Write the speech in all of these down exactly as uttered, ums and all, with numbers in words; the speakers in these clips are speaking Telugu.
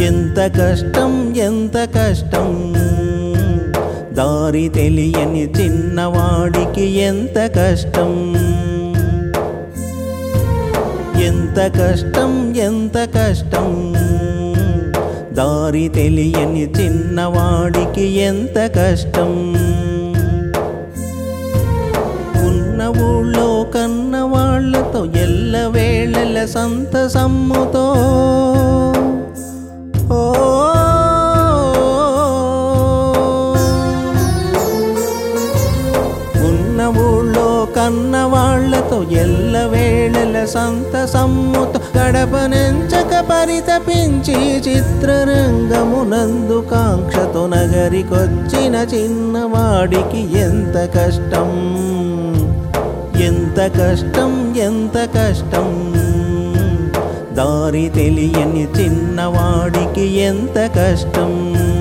ఎంత కష్టం ఎంత కష్టం దారి తెలియని చిన్నవాడికి ఎంత కష్టం ఎంత కష్టం ఎంత కష్టం దారి తెలియని చిన్నవాడికి ఎంత కష్టం ఉన్న ఊళ్ళో కన్నవాళ్లతో ఎల్లవేళల సంతసమ్ముతో ఓ ఉన్న ఊళ్ళో కన్నవాళ్లతో ఎల్లవేళల సంతసమ్ముతో గడపనెంచక పరితపించి చిత్రరంగమునందు కాంక్షతో నగరికొచ్చిన చిన్నవాడికి ఎంత కష్టం ఎంత కష్టం ఎంత కష్టం దారి తెలియని చిన్నవాడికి ఎంత కష్టం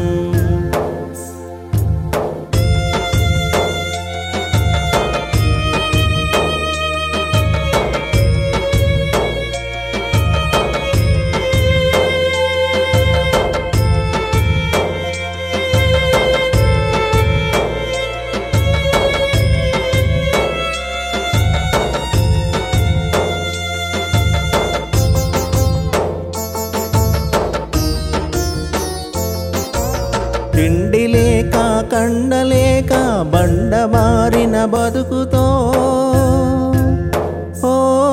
తిండి లేక కండలేక బండబారిన బతుకుతో ఓ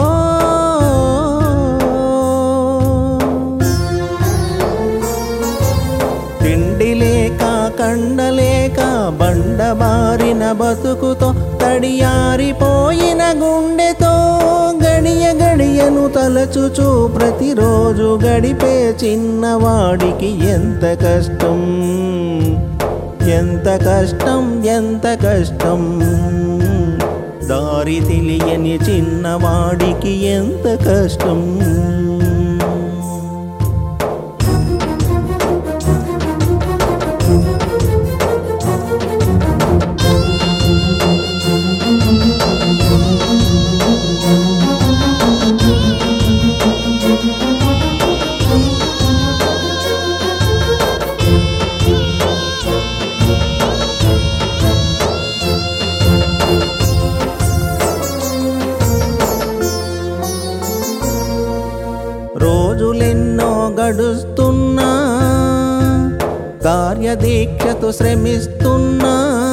తిండి లేక కండలేక బండబారిన బతుకుతో తడియారిపోయిన గుండెతో గడియ గడియను తలచుచూ ప్రతిరోజు గడిపే చిన్నవాడికి ఎంత కష్టం ఎంత కష్టం ఎంత కష్టం దారి తెలియని చిన్నవాడికి ఎంత కష్టం రోజులెన్నో గడుస్తున్నా కార్యదీక్షతో శ్రమిస్తున్నా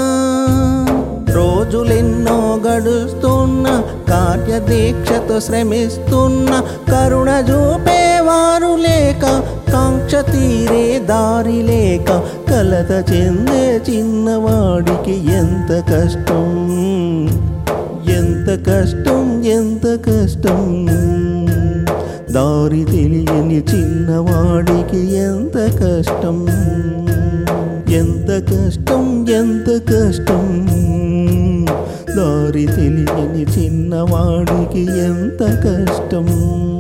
రోజులెన్నో గడుస్తున్నా కార్యదీక్షతో శ్రమిస్తున్నా కరుణ చూపేవారు లేక కాంక్ష తీరే దారి లేక కలత చెందే చిన్నవాడికి ఎంత కష్టం ఎంత కష్టం ఎంత కష్టం దారి తెలియని చిన్నవాడికి ఎంత కష్టం ఎంత కష్టం ఎంత కష్టం దారి తెలియని చిన్నవాడికి ఎంత కష్టం